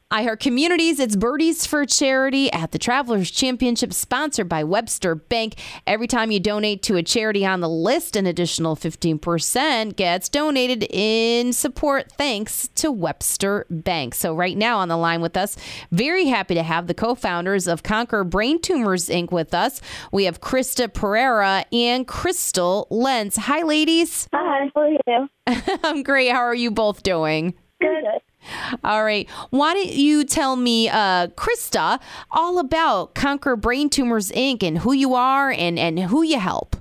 iHeart Communities, it's Birdies for Charity at the Travelers Championship, sponsored by Webster Bank. Every time you donate to a charity on the list, an additional 15% gets donated in support thanks to Webster Bank. So right now on the line with us, very happy to have the co-founders of Conquer Brain Tumors, Inc. with us. We have Krista Pereira and Crystal Lentz. Hi, ladies. Hi, how are you? I'm great. How are you both doing? Good. All right. Why don't you tell me, Krista, all about Conquer Brain Tumors, Inc. and who you are and who you help?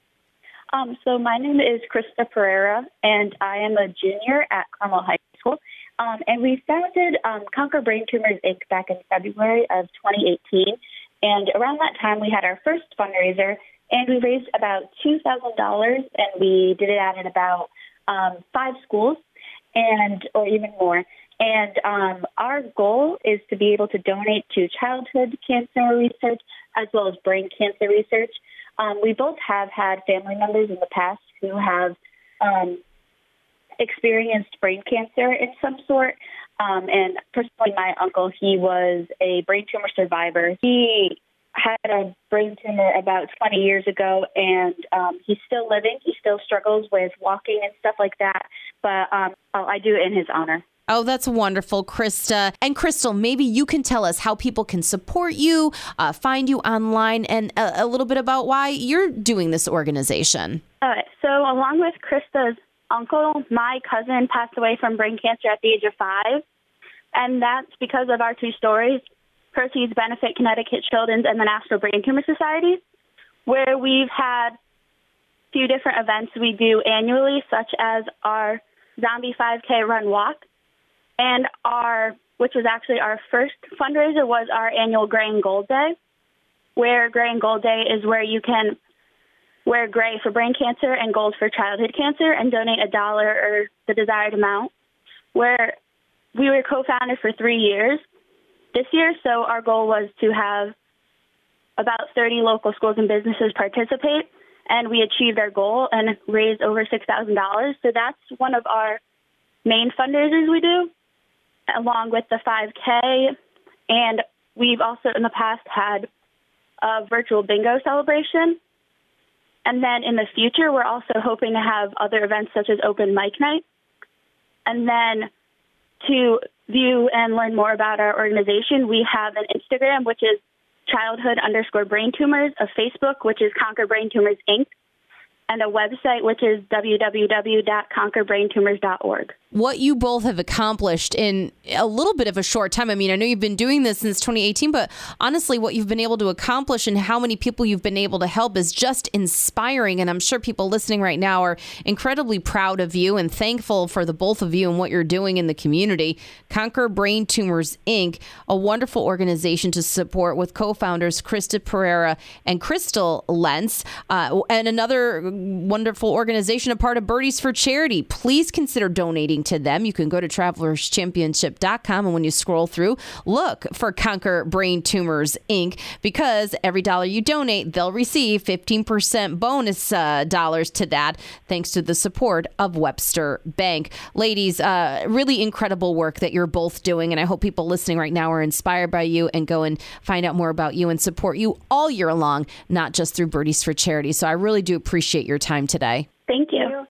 So my name is Krista Pereira, and I am a junior at Carmel High School. And we founded Conquer Brain Tumors, Inc. back in February of 2018. And around that time, we had our first fundraiser, and we raised about $2,000, and we did it at about 5 schools. Or even more. And our goal is to be able to donate to childhood cancer research as well as brain cancer research. We both have had family members in the past who have experienced brain cancer in some sort. And personally, my uncle, he was a brain tumor survivor. He had a brain tumor about 20 years ago, and he's still living. He still struggles with walking and stuff like that, but I do it in his honor. Oh, that's wonderful, Krista. And Crystal, maybe you can tell us how people can support you, find you online, and a little bit about why you're doing this organization. All right. So along with Krista's uncle, my cousin passed away from brain cancer at the age of 5, and that's because of our 2 stories. Proceeds benefit Connecticut Children's and the National Brain Tumor Society, where we've had a few different events we do annually, such as our Zombie 5K Run Walk, and which was actually our first fundraiser, was our annual Gray and Gold Day, where Gray and Gold Day is where you can wear gray for brain cancer and gold for childhood cancer and donate $1 or the desired amount, where we were co-founded for 3 years this year, so our goal was to have about 30 local schools and businesses participate, and we achieved our goal and raised over $6,000. So that's one of our main fundraisers we do, along with the 5K, and we've also in the past had a virtual bingo celebration. And then in the future, we're also hoping to have other events such as open mic night. And then to view and learn more about our organization, we have an Instagram, which is childhood_brain tumors, a Facebook, which is Conquer Brain Tumors, Inc., and a website, which is www.conquerbraintumors.org. What you both have accomplished in a little bit of a short time. I mean, I know you've been doing this since 2018, but honestly, what you've been able to accomplish and how many people you've been able to help is just inspiring. And I'm sure people listening right now are incredibly proud of you and thankful for the both of you and what you're doing in the community. Conquer Brain Tumors, Inc., a wonderful organization to support with co-founders Krista Pereira and Crystal Lentz, and another wonderful organization, a part of Birdies for Charity. Please consider donating to them. You can go to travelerschampionship.com, and when you scroll through, look for Conquer Brain Tumors, Inc., because every $1 you donate, they'll receive 15% bonus dollars to that, thanks to the support of Webster Bank. Ladies, really incredible work that you're both doing, and I hope people listening right now are inspired by you and go and find out more about you and support you all year long, not just through Birdies for Charity. So I really do appreciate your time today. Thank you.